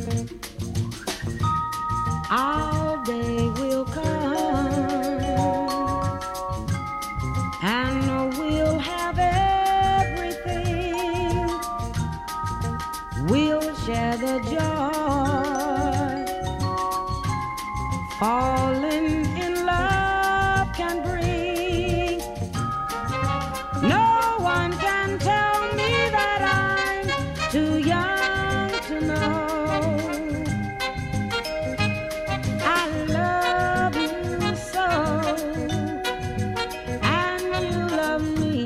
Our day will come and we'll have everything. We'll share the joy falling in love can bring. No one can tell me that I'm too young to know. I love you so, and you love me.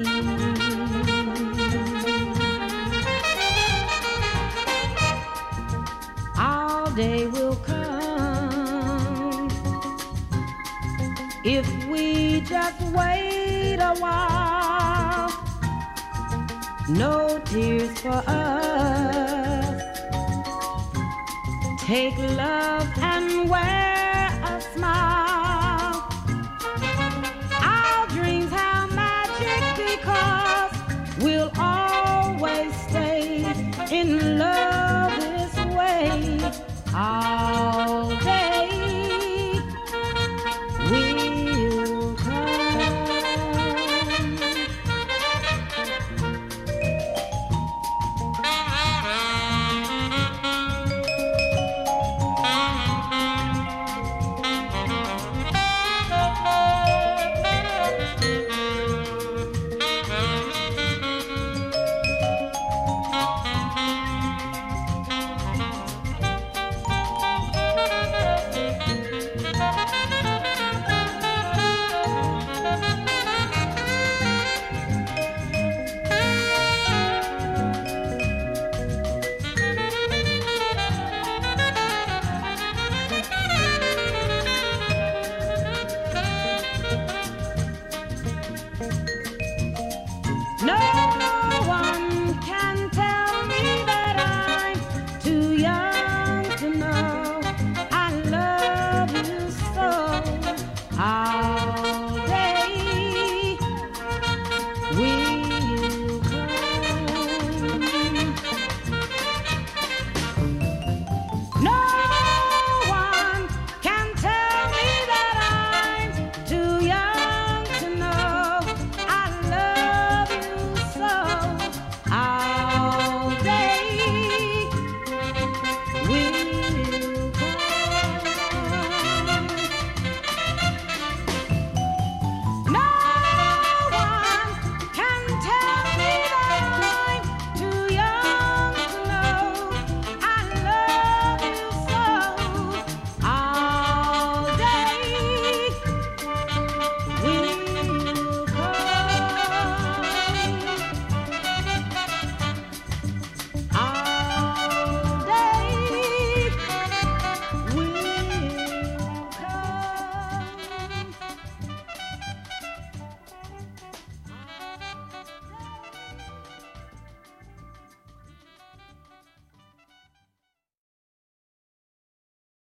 Our day will come if we just wait a while. No tears for us. Take love and wear